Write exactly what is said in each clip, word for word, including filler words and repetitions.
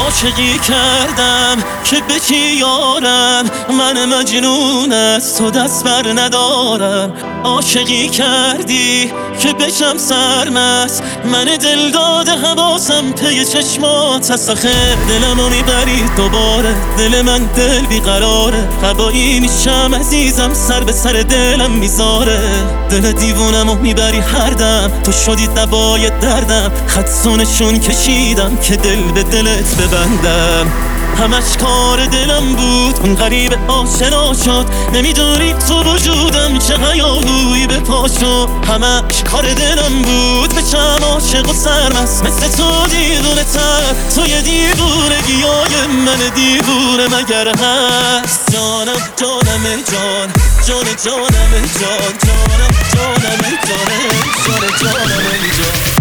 عاشقی کردم که به کی یارم، من مجنون از تو دست بر ندارم. عاشقی کردی که بشم سرمست، من دل داده حواسم پی چشمات هست. آخه دلمو میبری دوباره، دل من دل بیقراره. هوایی میشم عزیزم، سر به سر دلم میذاره. دل دیوونمو میبری هر دم، تو شدی دوای دردم. خدسونشون کشیدم که دل به دلت ببندم. همش کار دلم بود، اون غریب آشنا شد. نمیدونی تو وجودم چه هیاهویی به پا شد. همش کار دلم بود، بشم عاشق و سرمست مثل تو دیوونه تر. تو یه دیوونگی های من دیوونه مگر هست؟ جانم جانم جان، جان جانم جان، جانم جانم جان، جان جانم جان.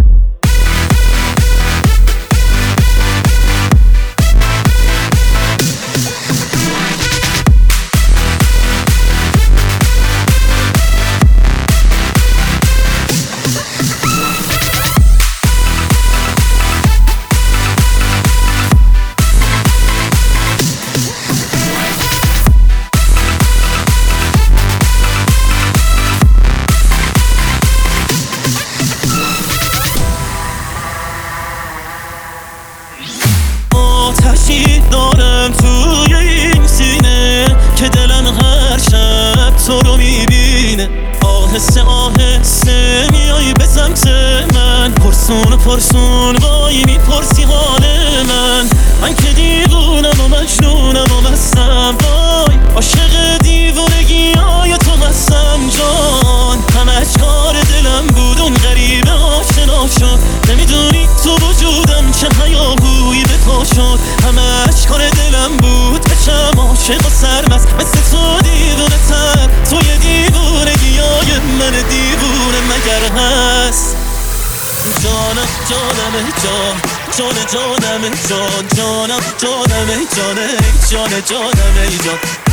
آتشی دارم توی این سینه که دلم هر شب تو رو میبینه. آهسته آهسته میای به سمت من، پرسون و پرسون وای میپرسی حال من. من که دیوونم و مجنونم و مستم، وای عاشق دیوونگی های تو هستم جان. همش کار دلم بود، اون غریبه آشنا شد. نمیدونی تو وجودم چه هیاهویی به پا شد. همش کار دلم بود، بشم عاشق و سرمست مثل تو دیوونه تر. تو یه دیوونگی های من دیوونه مگر هست؟ جانم جانم جان، جان جانم جان، جانم جانم جان، جان جانم جان.